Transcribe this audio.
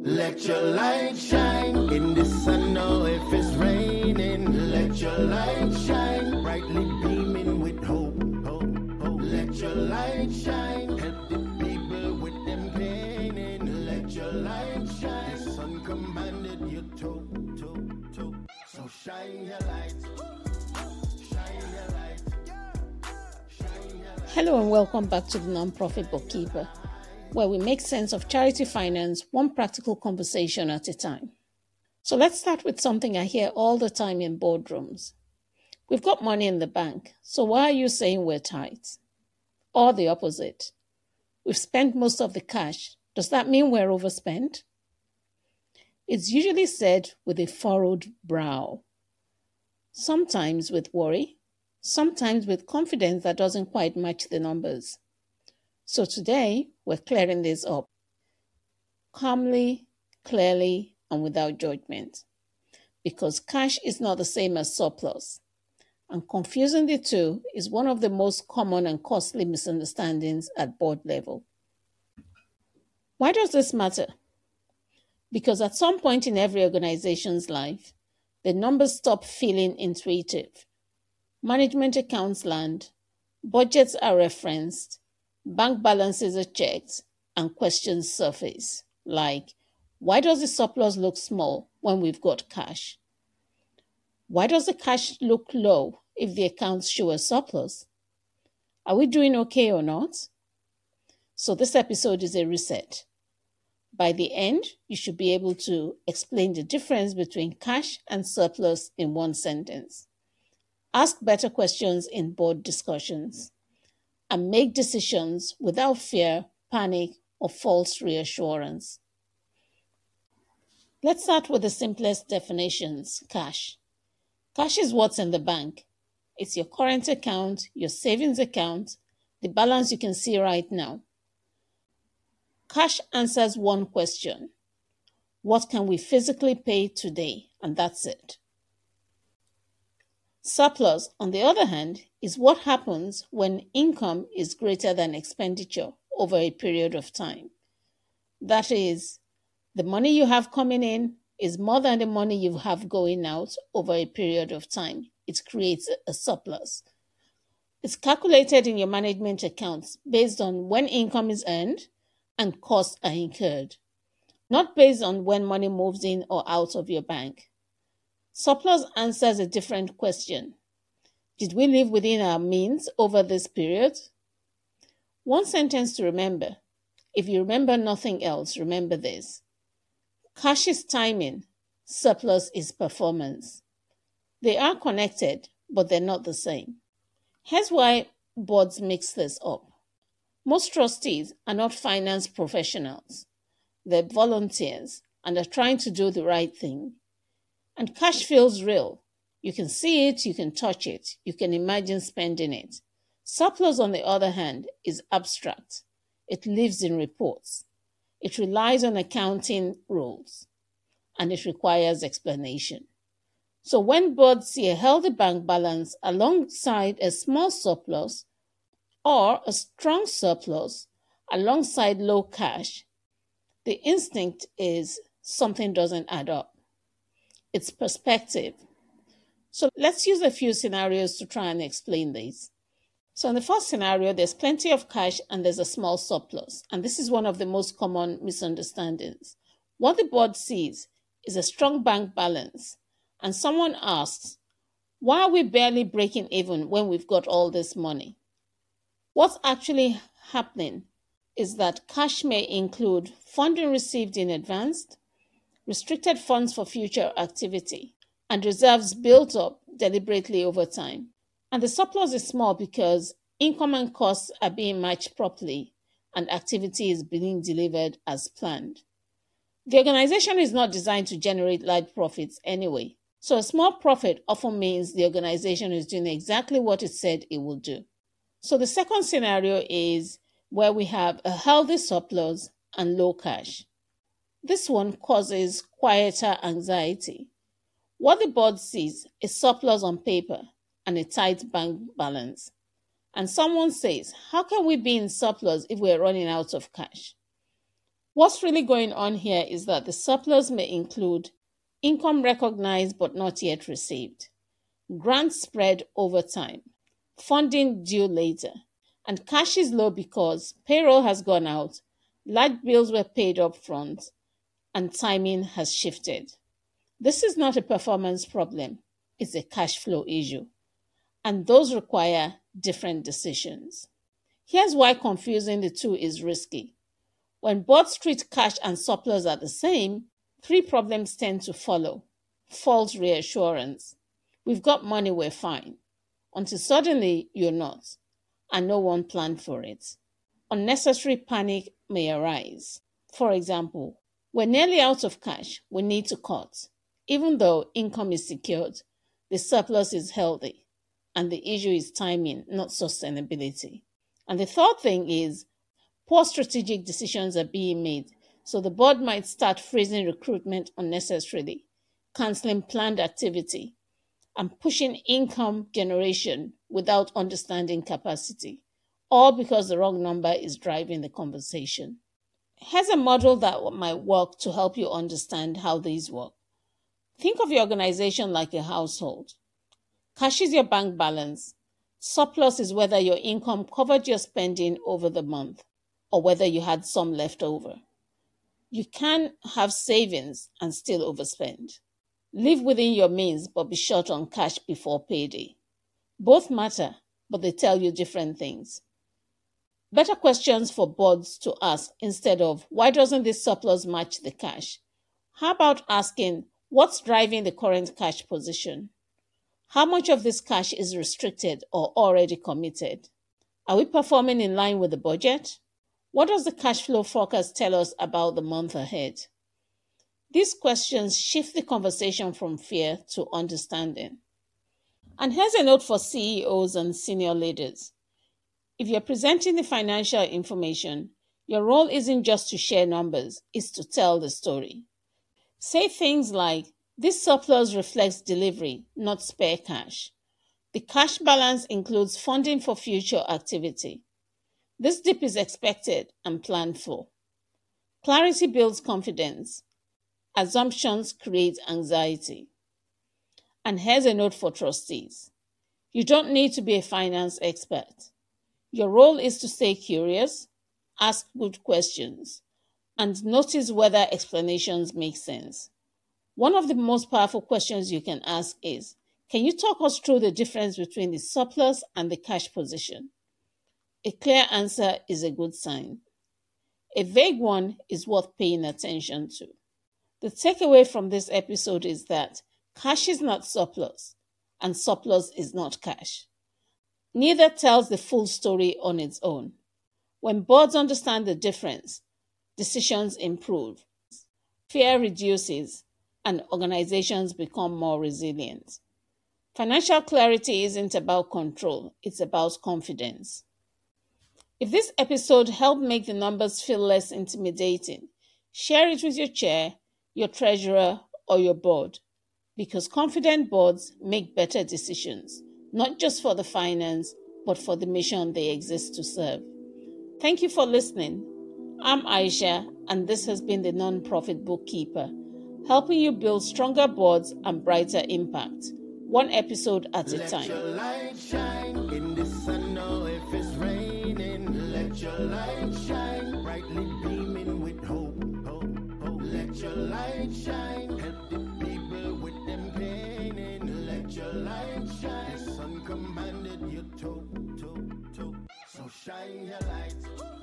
Let your light shine in the sun or if it's raining. Let your light shine, brightly beaming with hope. Let your light shine, help the people with them painting. Let your light shine, the sun commanded you to. So shine your light, shine your light, shine your light. Hello and welcome back to the Nonprofit Bookkeeper, where we make sense of charity finance one practical conversation at a time. So let's start with something I hear all the time in boardrooms. We've got money in the bank, so why are you saying we're tight? Or the opposite. We've spent most of the cash. Does that mean we're overspent? It's usually said with a furrowed brow. Sometimes with worry, sometimes with confidence that doesn't quite match the numbers. So today, we're clearing this up. Calmly, clearly, and without judgment. Because cash is not the same as surplus. And confusing the two is one of the most common and costly misunderstandings at board level. Why does this matter? Because at some point in every organization's life, the numbers stop feeling intuitive. Management accounts land, budgets are referenced, bank balances are checked, and questions surface, like, why does the surplus look small when we've got cash? Why does the cash look low if the accounts show a surplus? Are we doing okay or not? So this episode is a reset. By the end, you should be able to explain the difference between cash and surplus in one sentence. Ask better questions in board discussions, and make decisions without fear, panic, or false reassurance. Let's start with the simplest definitions, cash. Cash is what's in the bank. It's your current account, your savings account, the balance you can see right now. Cash answers one question. What can we physically pay today? And that's it. Surplus, on the other hand, is what happens when income is greater than expenditure over a period of time. That is, the money you have coming in is more than the money you have going out over a period of time. It creates a surplus. It's calculated in your management accounts based on when income is earned and costs are incurred, not based on when money moves in or out of your bank. Surplus answers a different question. Did we live within our means over this period? One sentence to remember. If you remember nothing else, remember this. Cash is timing, surplus is performance. They are connected, but they're not the same. Here's why boards mix this up. Most trustees are not finance professionals. They're volunteers and are trying to do the right thing. And cash feels real. You can see it, you can touch it, you can imagine spending it. Surplus, on the other hand, is abstract. It lives in reports. It relies on accounting rules, and it requires explanation. So when boards see a healthy bank balance alongside a small surplus or a strong surplus alongside low cash, the instinct is something doesn't add up. It's perspective. So let's use a few scenarios to try and explain this. So in the first scenario, there's plenty of cash and there's a small surplus. And this is one of the most common misunderstandings. What the board sees is a strong bank balance. And someone asks, why are we barely breaking even when we've got all this money? What's actually happening is that cash may include funding received in advance, restricted funds for future activity, and reserves built up deliberately over time. And the surplus is small because income and costs are being matched properly and activity is being delivered as planned. The organization is not designed to generate large profits anyway, so a small profit often means the organization is doing exactly what it said it will do. So the second scenario is where we have a healthy surplus and low cash. This one causes quieter anxiety. What the board sees is surplus on paper and a tight bank balance. And someone says, how can we be in surplus if we're running out of cash? What's really going on here is that the surplus may include income recognized but not yet received, grants spread over time, funding due later, and cash is low because payroll has gone out, large bills were paid up front, and timing has shifted. This is not a performance problem, it's a cash flow issue, and those require different decisions. Here's why confusing the two is risky. When boards treat cash and surplus as the same, three problems tend to follow. False reassurance. We've got money, we're fine. Until suddenly you're not, and no one planned for it. Unnecessary panic may arise. For example, we're nearly out of cash, we need to cut. Even though income is secured, the surplus is healthy, and the issue is timing, not sustainability. And the third thing is, poor strategic decisions are being made, so the board might start freezing recruitment unnecessarily, canceling planned activity, and pushing income generation without understanding capacity, all because the wrong number is driving the conversation. Here's a model that might work to help you understand how these work. Think of your organization like a household. Cash is your bank balance. Surplus is whether your income covered your spending over the month or whether you had some left over. You can have savings and still overspend. Live within your means but be short on cash before payday. Both matter, but they tell you different things. Better questions for boards to ask instead of, why doesn't this surplus match the cash? How about asking, what's driving the current cash position? How much of this cash is restricted or already committed? Are we performing in line with the budget? What does the cash flow forecast tell us about the month ahead? These questions shift the conversation from fear to understanding. And here's a note for CEOs and senior leaders. If you're presenting the financial information, your role isn't just to share numbers, it's to tell the story. Say things like, this surplus reflects delivery, not spare cash. The cash balance includes funding for future activity. This dip is expected and planned for. Clarity builds confidence. Assumptions create anxiety. And here's a note for trustees. You don't need to be a finance expert. Your role is to stay curious, ask good questions, and notice whether explanations make sense. One of the most powerful questions you can ask is, can you talk us through the difference between the surplus and the cash position? A clear answer is a good sign. A vague one is worth paying attention to. The takeaway from this episode is that cash is not surplus, and surplus is not cash. Neither tells the full story on its own. When boards understand the difference, decisions improve, fear reduces, and organizations become more resilient. Financial clarity isn't about control, it's about confidence. If this episode helped make the numbers feel less intimidating, share it with your chair, your treasurer, or your board, because confident boards make better decisions, not just for the finance, but for the mission they exist to serve. Thank you for listening. I'm Aisha, and this has been the Nonprofit Bookkeeper, helping you build stronger boards and brighter impact, one episode at a time. Let your light shine in the sun, or if it's raining, let your light shine, brightly beaming with hope. Let your light shine, help the people with them pain. Let your light shine, the sun commanded you to. So shine your light.